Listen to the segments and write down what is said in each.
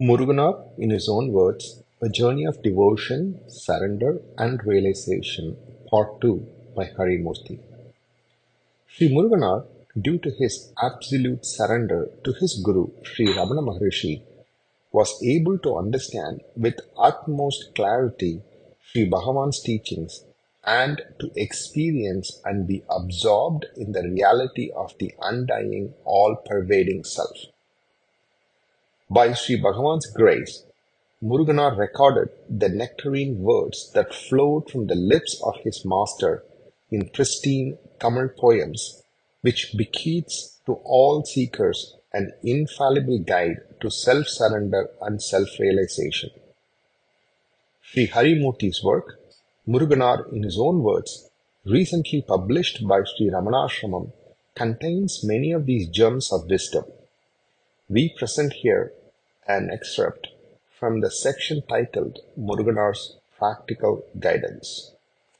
Muruganar, in his own words, A Journey of Devotion, Surrender and Realization, Part 2 by Harimurthy. Sri Muruganar, due to his absolute surrender to his Guru, Sri Ramana Maharishi, was able to understand with utmost clarity Sri Bhagavan's teachings and to experience and be absorbed in the reality of the undying, all-pervading Self. By Sri Bhagavan's grace, Muruganar recorded the nectarine words that flowed from the lips of his master in pristine Tamil poems, which bequeaths to all seekers an infallible guide to self-surrender and self-realization. Sri Harimurthy's work, Muruganar in his own words, recently published by Sri Ramanashramam, contains many of these gems of wisdom. We present here an excerpt from the section titled Muruganar's Practical Guidance.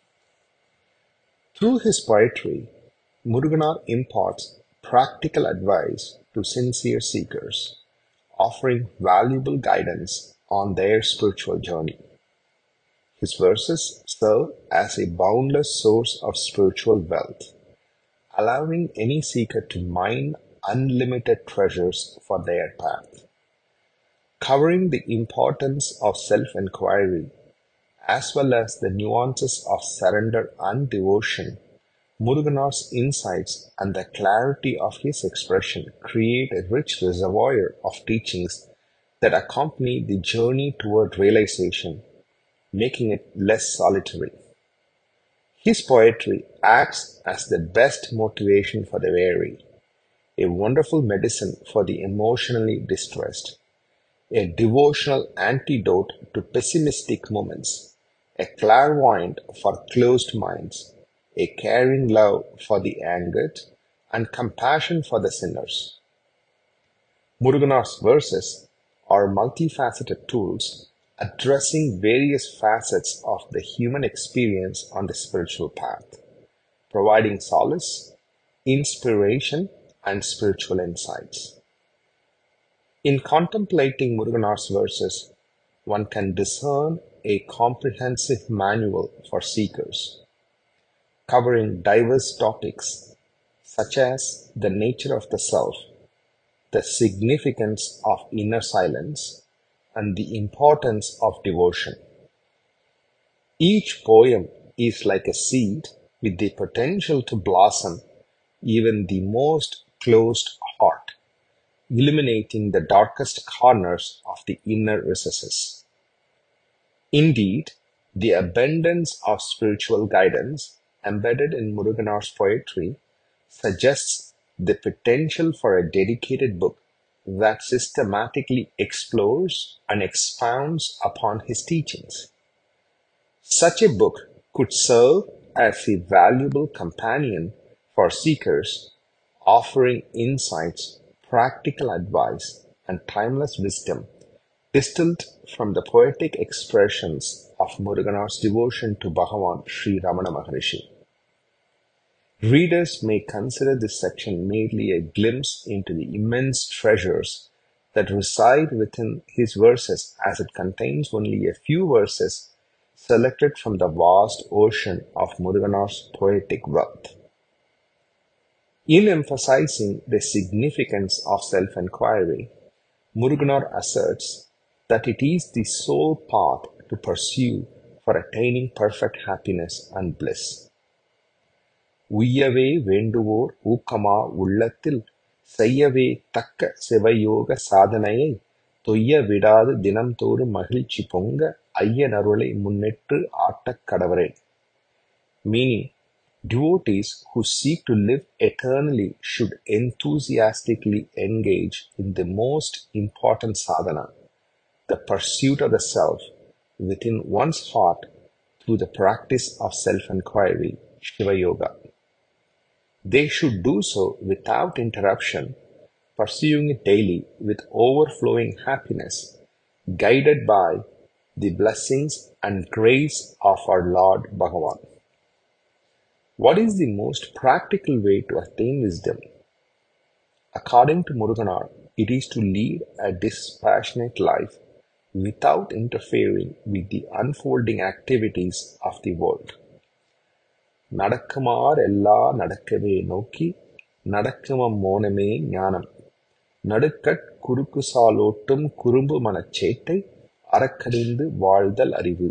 Through his poetry, Muruganar imparts practical advice to sincere seekers, offering valuable guidance on their spiritual journey. His verses serve as a boundless source of spiritual wealth, allowing any seeker to mine unlimited treasures for their path. Covering the importance of self-inquiry as well as the nuances of surrender and devotion, Muruganar's insights and the clarity of his expression create a rich reservoir of teachings that accompany the journey toward realization, making it less solitary. His poetry acts as the best motivation for the weary, a wonderful medicine for the emotionally distressed, a devotional antidote to pessimistic moments, a clairvoyant for closed minds, a caring love for the angered, and compassion for the sinners. Muruganar's verses are multifaceted tools addressing various facets of the human experience on the spiritual path, providing solace, inspiration, and spiritual insights. In contemplating Muruganar's verses, one can discern a comprehensive manual for seekers, covering diverse topics such as the nature of the self, the significance of inner silence, and the importance of devotion. Each poem is like a seed with the potential to blossom even the most closed heart, illuminating the darkest corners of the inner recesses. Indeed, the abundance of spiritual guidance embedded in Muruganar's poetry suggests the potential for a dedicated book that systematically explores and expounds upon his teachings. Such a book could serve as a valuable companion for seekers, offering insights, practical advice, and timeless wisdom distilled from the poetic expressions of Muruganar's devotion to Bhagavan Sri Ramana Maharishi. Readers may consider this section merely a glimpse into the immense treasures that reside within his verses, as it contains only a few verses selected from the vast ocean of Muruganar's poetic wealth. In emphasizing the significance of self-inquiry, Muruganar asserts that it is the sole path to pursue for attaining perfect happiness and bliss. உய்யவே வேண்டுவோர் ஊக்கமா உள்ளத்தில் செய்யவே தக்க சிவயோக சாதனையை தொய்ய விடாது தினம்தோறும் மகிழ்ச்சி பொங்க ஐயனருளை முன்னிட்டு ஆட்டக் கடவரேன். Meaning, devotees who seek to live eternally should enthusiastically engage in the most important sadhana, the pursuit of the self within one's heart through the practice of self-inquiry, Shiva Yoga. They should do so without interruption, pursuing it daily with overflowing happiness, guided by the blessings and grace of our Lord Bhagavan. What is the most practical way to attain wisdom? According to Muruganar, it is to lead a dispassionate life without interfering with the unfolding activities of the world. நடக்குமார் எல்லா நடக்கவே நோக்கி நடக்குமம் மோனமே ஞானம் நடுக்கட் குறுக்குசாலோட்டும் குறும்பு மனச்சேட்டை அறக்கடிந்து வாழ்தல் அறிவு.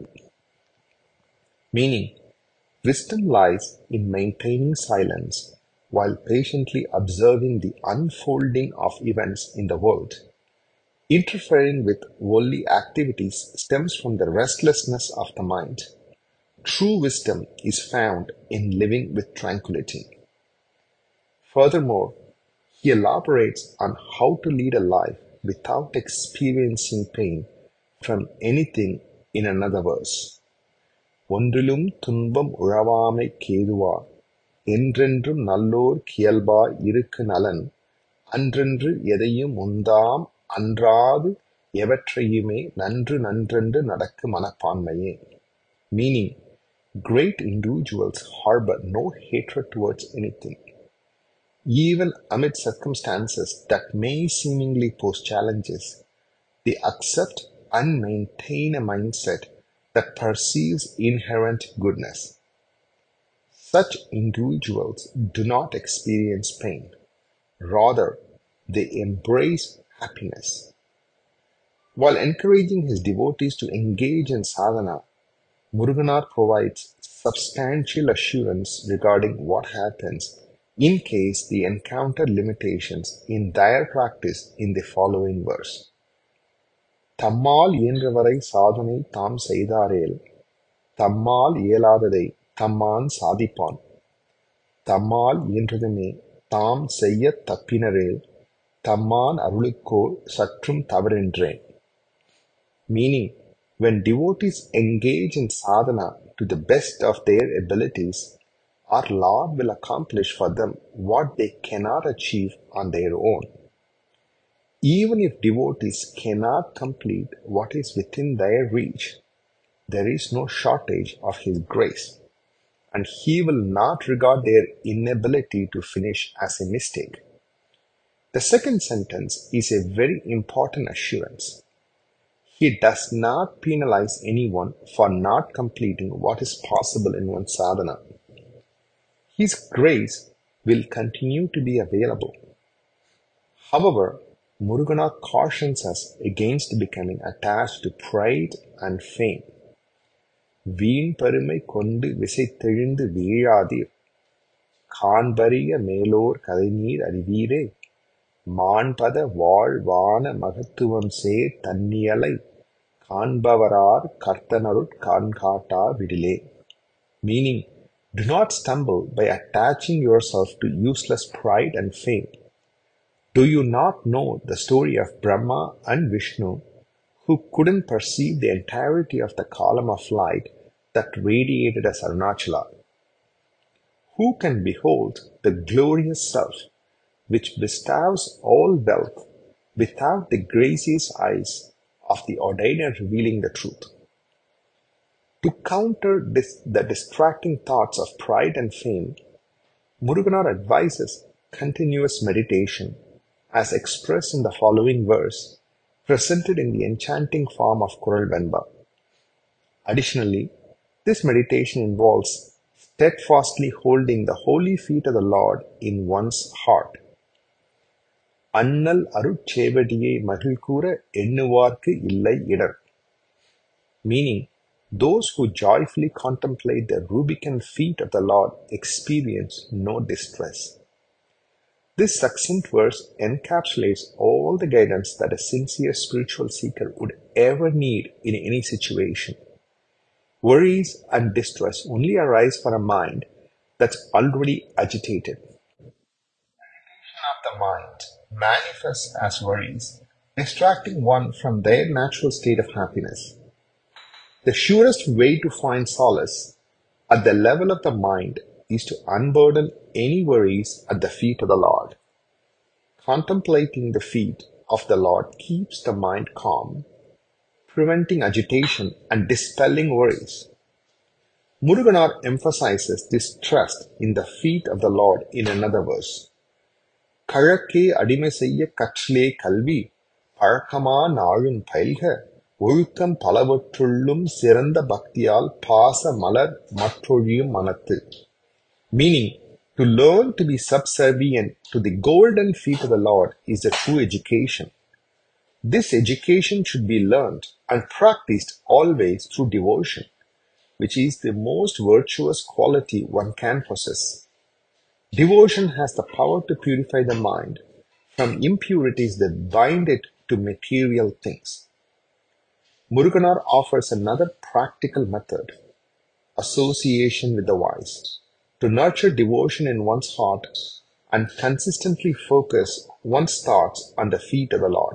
Meaning, wisdom lies in maintaining silence while patiently observing the unfolding of events in the world. Interfering with worldly activities stems from the restlessness of the mind. True wisdom is found in living with tranquility. Furthermore, he elaborates on how to lead a life without experiencing pain from anything in another verse. ஒன்றிலும் துன்பம் உழவாமை கேதுவார் என்றென்றும் நல்லோர் கியல்பாய் இருக்கு நலன் அன்றென்று எதையும் உந்தாம் அன்றாது எவற்றையுமே நன்று நன்றென்று நடக்கு மனப்பான்மையே. Meaning, great individuals harbor no hatred towards anything. Even amid circumstances that may seemingly pose challenges, they accept and maintain a mindset that perceives inherent goodness. Such individuals do not experience pain. Rather, they embrace happiness. While encouraging his devotees to engage in sadhana, Muruganar provides substantial assurance regarding what happens in case they encounter limitations in their practice in the following verse. தம்மால் இயன்றவரை சாதனை தாம் செய்தாரேல் தம்மால் இயலாததை தம்மான் சாதிப்பான் தம்மால் இயன்றதுமே தாம் செய்யத் தப்பினரேல் தம்மான் அருளுக்கோர் சற்றும் தவறென்றேன். Meaning, when devotees engage in sadhana to the best of their abilities, our Lord will accomplish for them what they cannot achieve on their own. Even if devotees cannot complete what is within their reach, there is no shortage of His grace, and He will not regard their inability to finish as a mistake. The second sentence is a very important assurance. He does not penalize anyone for not completing what is possible in one's sadhana. His grace will continue to be available. However, Muruganar cautions us against becoming attached to pride and fame. வீண் பெருமை கொண்டு விசைத்தெழுந்து வீழாதீர் காண்பரிய மேலோர் கதைநீர் அறிவீரே மாண்பத வாழ்வான மகத்துவம் சேர் தன்னியலை காண்பவரார் கர்த்தனருட் காண்காட்டார் விடிலே. Meaning, do not stumble by attaching yourself to useless pride and fame. Do you not know the story of Brahma and Vishnu, who couldn't perceive the entirety of the column of light that radiated as Arunachala? Who can behold the glorious self which bestows all wealth without the gracious eyes of the ordainer revealing the truth? To counter the distracting thoughts of pride and fame, Muruganar advises continuous meditation, as expressed in the following verse, presented in the enchanting form of Kural Venba. Additionally, this meditation involves steadfastly holding the holy feet of the Lord in one's heart. அண்ணல் அருட்சேவடியை மகிழ்கூற எண்ணுவார்க்கு இல்லை இடர். Meaning, those who joyfully contemplate the rubicund feet of the Lord experience no distress. This succinct verse encapsulates all the guidance that a sincere spiritual seeker would ever need in any situation. Worries and distress only arise for a mind that's already agitated. Agitation of the mind manifests as worries, distracting one from their natural state of happiness. The surest way to find solace at the level of the mind is to unburden any worries at the feet of the Lord. Contemplating the feet of the Lord keeps the mind calm, preventing agitation and dispelling worries. Muruganar emphasizes this trust in the feet of the Lord in another verse. கழக்கே அடிமை செய்ய கற்றலே கல்வி பழக்கமா நாளும் பயில்க ஒழுக்கம் பலவற்றுள்ளும் சிறந்த பக்தியால் பாச மலர் மற்றொழியும் மனத்து. Meaning, to learn to be subservient to the golden feet of the Lord is the true education. This education should be learnt and practiced always through devotion, which is the most virtuous quality one can possess. Devotion has the power to purify the mind from impurities that bind it to material things. Muruganar offers another practical method, association with the wise, to nurture devotion in one's heart and consistently focus one's thoughts on the feet of the Lord.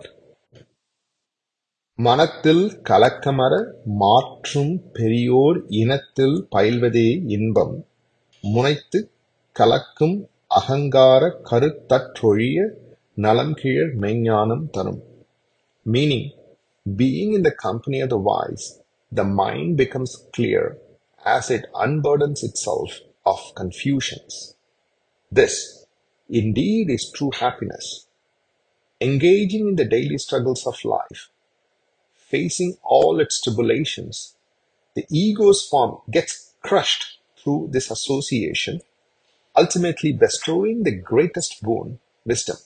மனத்தில் கலக்கமற மாற்றும் பெரியோர் இனத்தில் பயில்வதே இன்பம் முனைத்துக் கலக்கும் அகங்கார கருத்தற்றொழிய நலம்கிழர் மெய்ஞானம் தரும். Meaning, being in the company of the wise, the mind becomes clear as it unburdens itself of confusions. This, indeed, is true happiness. Engaging in the daily struggles of life, facing all its tribulations, the ego's form gets crushed through this association, ultimately bestowing the greatest boon, wisdom.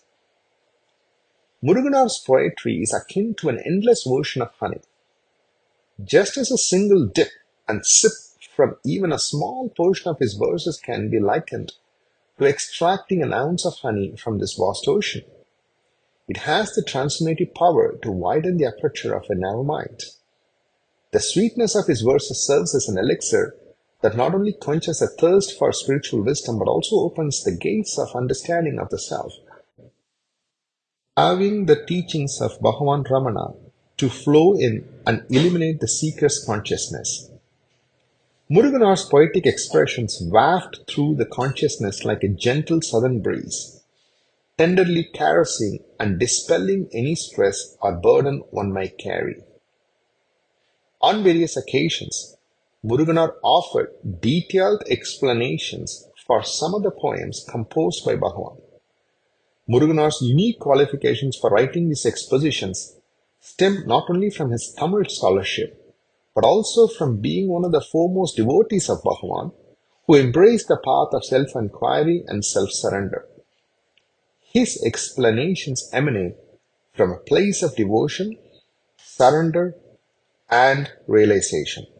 Muruganar's poetry is akin to an endless ocean of honey. Just as a single dip and sip from even a small portion of his verses can be likened to extracting an ounce of honey from this vast ocean, it has the transformative power to widen the aperture of a narrow mind. The sweetness of his verses serves as an elixir that not only quenches a thirst for spiritual wisdom but also opens the gates of understanding of the self, having the teachings of Bhagavan Ramana to flow in and illuminate the seeker's consciousness. Muruganar's poetic expressions waft through the consciousness like a gentle southern breeze, tenderly caressing and dispelling any stress or burden one might carry. On various occasions, Muruganar offered detailed explanations for some of the poems composed by Bhagavan. Muruganar's unique qualifications for writing these expositions stem not only from his Tamil scholarship, but also from being one of the foremost devotees of Bhagavan, who embraced the path of self-inquiry and self-surrender. His explanations emanate from a place of devotion, surrender, and realization.